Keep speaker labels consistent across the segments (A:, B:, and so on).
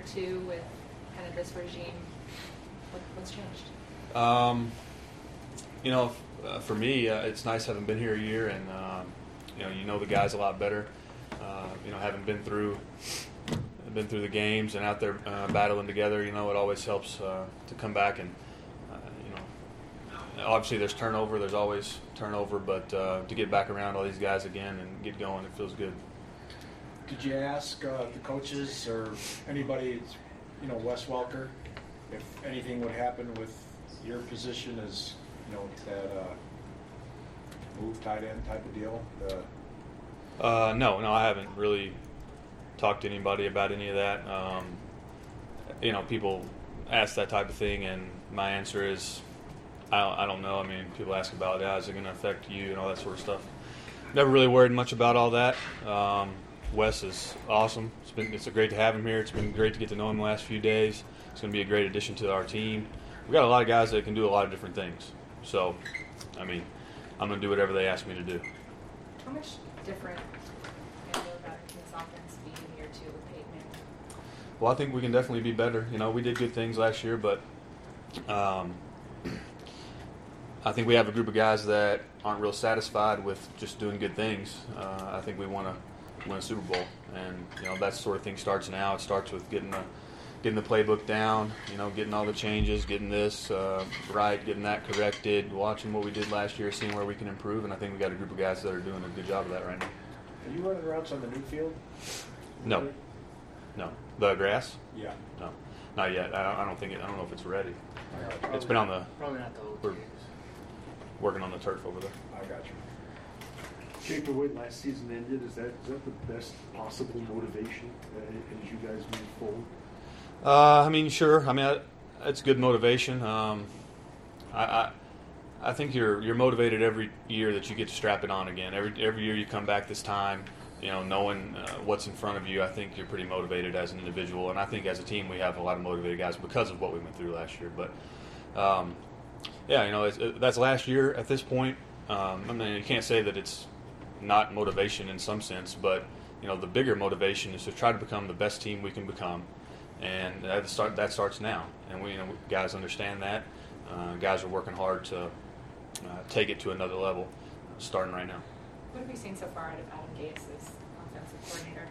A: two with kind of this regime? What's changed?
B: For me, it's nice having been here a year, and you know the guys a lot better. Having been through the games and out there battling together, it always helps to come back and obviously there's turnover. There's always turnover, but to get back around all these guys again and get going, it feels good.
C: Did you ask the coaches or anybody, Wes Welker, if anything would happen with your position as, that move tight end type of deal?
B: No, I haven't really talked to anybody about any of that. People ask that type of thing, and my answer is, I don't know. I mean, people ask about, is it going to affect you and all that sort of stuff. Never really worried much about all that. Wes is awesome. It's great to have him here. It's been great to get to know him the last few days. It's going to be a great addition to our team. We've got a lot of guys that can do a lot of different things. So, I'm going to do whatever they ask me to do.
A: How much different can this offense be in year two with Peyton Manning?
B: Well, I think we can definitely be better. We did good things last year, but I think we have a group of guys that aren't real satisfied with just doing good things. I think we want to win a Super Bowl, and that sort of thing starts now. It starts with getting the playbook down, getting all the changes, getting this right, getting that corrected, watching what we did last year, seeing where we can improve, and I think we got a group of guys that are doing a good job of that right now.
C: Are you running routes on the new field?
B: No. The grass?
C: Yeah.
B: No, not yet. I don't know if it's ready. It's been on the.
D: Probably not the old
B: We're working on the turf over there.
C: I got you.
E: Jake, the way last season ended, is that the best possible motivation as you guys move forward?
B: Sure. It's good motivation. I think you're motivated every year that you get to strap it on again. Every year you come back this time, knowing what's in front of you. I think you're pretty motivated as an individual, and I think as a team we have a lot of motivated guys because of what we went through last year. But that's last year at this point. You can't say that it's not motivation in some sense, but the bigger motivation is to try to become the best team we can become. And that starts now, and guys understand that. Guys are working hard to take it to another level, starting right now.
A: What have we seen so far out of Adam Gase as offensive coordinator?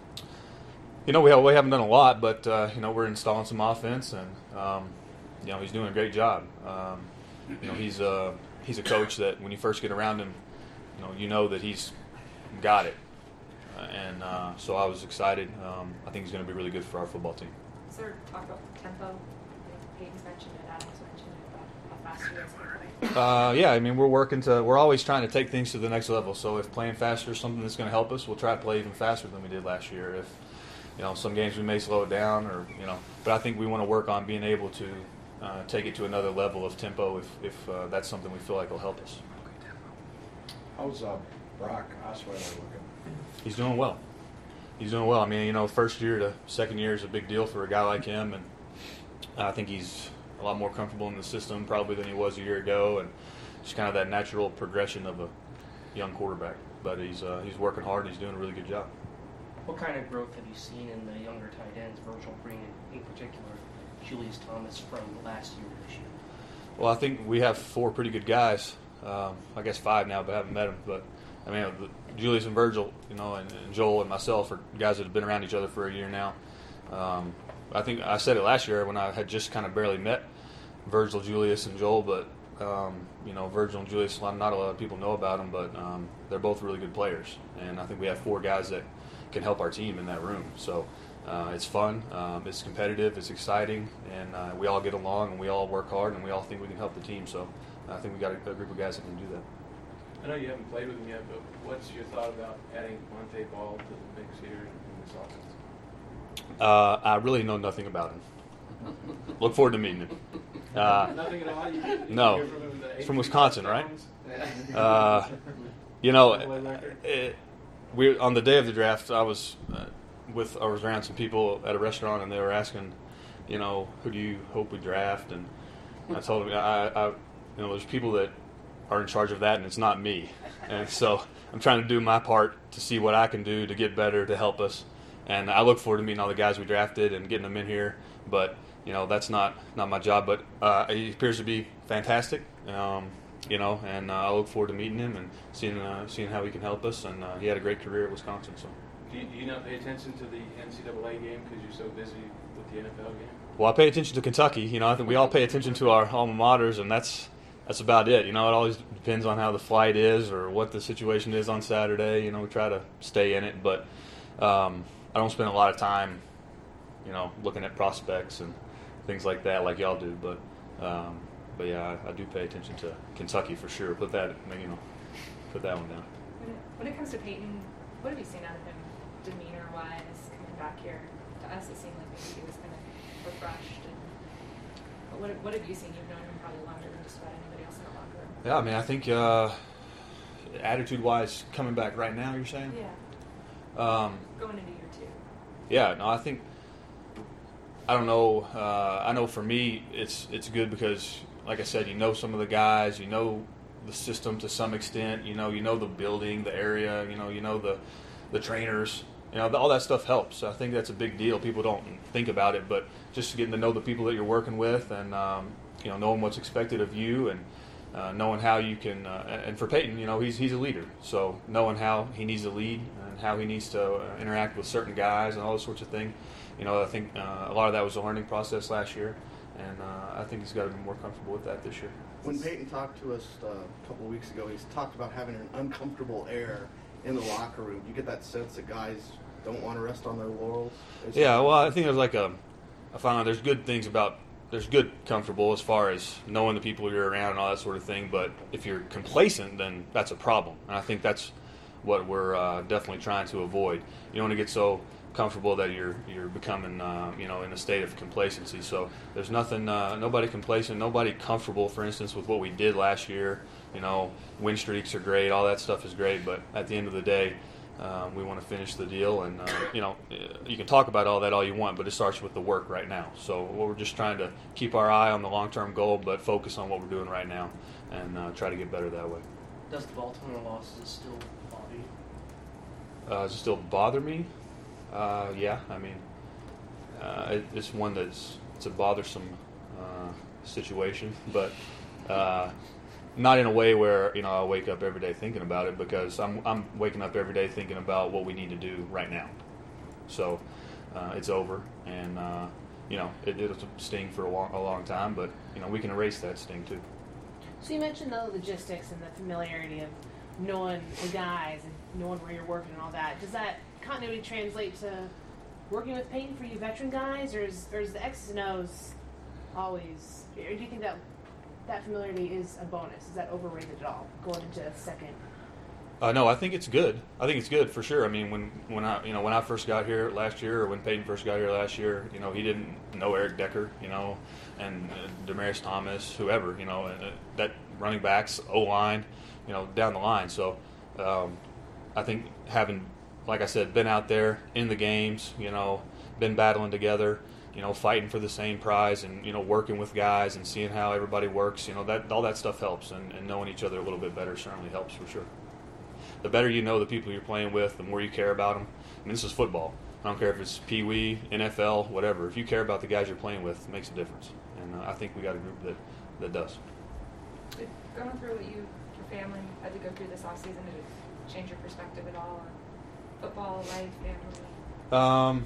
B: We haven't done a lot, but we're installing some offense, and he's doing a great job. He's a coach that when you first get around him, that he's got it. So I was excited. I think he's going to be really good for our football team.
A: Is there talk about tempo? Peyton's mentioned it, Adam's mentioned it, about how fast you guys can play. We're always trying to take things to the next level. So if playing faster is something that's going to help us, we'll try to play even faster than we did last year. If, some games we may slow it down but I think we want to work on being able to take it to another level of tempo if that's something we feel like will help us.
C: How's Brock Osweiler looking?
B: He's doing well. First year to second year is a big deal for a guy like him, and I think he's a lot more comfortable in the system probably than he was a year ago, and just kind of that natural progression of a young quarterback. But he's working hard, and he's doing a really good job.
D: What kind of growth have you seen in the younger tight ends, Virgil Green in particular, Julius Thomas, from last year to this year?
B: Well, I think we have 4 pretty good guys. I guess 5 now, but I haven't met them. But Julius and Virgil, and Joel and myself are guys that have been around each other for a year now. I think I said it last year when I had just kind of barely met Virgil, Julius, and Joel. But Virgil and Julius, not a lot of people know about them, but they're both really good players. And I think we have 4 guys that can help our team in that room. So it's fun, it's competitive, it's exciting, and we all get along and we all work hard and we all think we can help the team. So I think we got a group of guys that can do that.
F: I know you haven't played with him yet, but what's your thought about adding Monte Ball to the mix here in this offense?
B: I really know nothing about him. Look forward to meeting him.
F: Nothing at all?
B: No. He's from Wisconsin, right? We on the day of the draft, I was around some people at a restaurant, and they were asking, who do you hope we draft? And I told them, there's people that are in charge of that, and it's not me. And so I'm trying to do my part to see what I can do to get better, to help us. and I look forward to meeting all the guys we drafted and getting them in here. But that's not my job. But he appears to be fantastic. And I look forward to meeting him and seeing how he can help us. And he had a great career at Wisconsin. So.
F: Do you not pay attention to the NCAA game because you're so busy with the NFL game?
B: Well, I pay attention to Kentucky. I think we all pay attention to our alma maters, and that's about it. It always depends on how the flight is or what the situation is on Saturday. We try to stay in it, but I don't spend a lot of time, looking at prospects and things like that like y'all do. But yeah, I do pay attention to Kentucky for sure. Put that one down.
G: When it comes to Peyton, what have you seen out of him demeanor-wise coming back here? To us, it seemed like maybe he was kind of refreshed. But what have you seen? You've known him probably longer than just about anybody else in the locker room.
B: Yeah, I mean, I think attitude-wise, coming back right now, you're saying?
G: Yeah. Going into year 2.
B: Yeah, no, I think. I don't know. I know for me, it's good because, like I said, some of the guys, the system to some extent. You know the building, the area. You know the trainers. All that stuff helps. I think that's a big deal. People don't think about it, but just getting to know the people that you're working with, and knowing what's expected of you, and knowing how you can. And for Peyton, he's a leader, so knowing how he needs to lead and how he needs to interact with certain guys and all those sorts of things. I think a lot of that was a learning process last year, and I think he's got to be more comfortable with that this year.
H: When Peyton talked to us a couple of weeks ago, he's talked about having an uncomfortable air in the locker room. You get that sense that guys don't want to rest on their laurels?
B: Yeah, well, I think there's I found out there's good things about, there's good comfortable as far as knowing the people you're around and all that sort of thing, but if you're complacent, then that's a problem. And I think that's what we're definitely trying to avoid. You don't want to get so comfortable that you're becoming in a state of complacency. So there's nobody complacent, nobody comfortable, for instance, with what we did last year. Win streaks are great, all that stuff is great, but at the end of the day, we want to finish the deal, and you can talk about all that all you want, but it starts with the work right now. So we're just trying to keep our eye on the long-term goal, but focus on what we're doing right now and try to get better that way.
D: Does the Baltimore losses still bother you?
B: Does it still bother me? Yeah, I mean, it's one it's a bothersome situation, but not in a way where I wake up every day thinking about it, because I'm waking up every day thinking about what we need to do right now. So it's over, and it'll sting for a long time, but we can erase that sting too.
I: So you mentioned the logistics and the familiarity of knowing the guys and knowing where you're working and all that. Does that continuity translate to working with Peyton for you veteran guys, or is the X's and O's always, or do you think that familiarity is a bonus? Is that overrated at all going into second?
B: No, I think it's good. I think it's good for sure. I mean, when I first got here last year, or when Peyton first got here last year, he didn't know Eric Decker, and Demaryius Thomas, whoever, that running backs, O-line, down the line. So I think having, like I said, been out there in the games, been battling together, fighting for the same prize, and working with guys and seeing how everybody works, that all that stuff helps, and knowing each other a little bit better certainly helps for sure. The better you know the people you're playing with, the more you care about them. I mean, this is football. I don't care if it's Pee Wee, NFL, whatever. If you care about the guys you're playing with, it makes a difference. And I think we got a group that does.
G: Did going through what your family had to go through this offseason, did it change your perspective at all? Or football, life, family?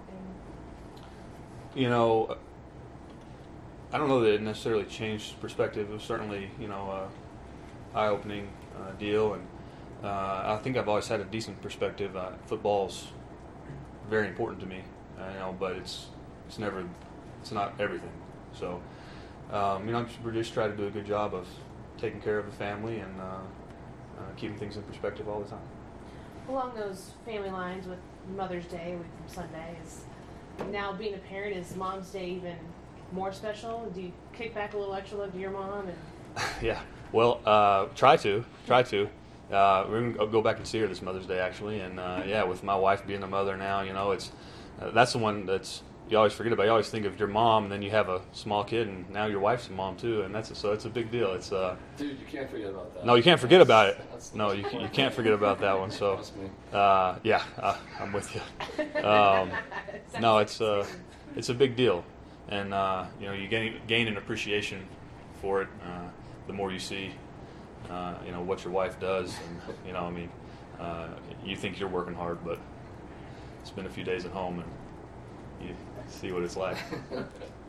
B: I don't know that it necessarily changed perspective. It was certainly, eye-opening deal, and I think I've always had a decent perspective. Football's very important to me, but it's not everything. So, we just try to do a good job of taking care of the family and keeping things in perspective all the time.
I: Along those family lines, with Mother's Day, a week from Sunday, is now being a parent, is Mom's Day even more special? Do you kick back a little extra love to your mom? And
B: yeah, well, try to. We're going to go back and see her this Mother's Day, actually. And, with my wife being a mother now, it's that's the one that's you always forget about. You always think of your mom, and then you have a small kid, and now your wife's a mom too, and so it's a big deal. It's
J: Dude, you can't forget about that.
B: no, you can't forget about it. No, you can't forget about that one. So
J: Trust me.
B: yeah, I'm with you. No, it's a big deal, and you know, you gain an appreciation for it the more you see you know, what your wife does, and you know, I mean, you think you're working hard, but spend a few days at home and you see what it's like.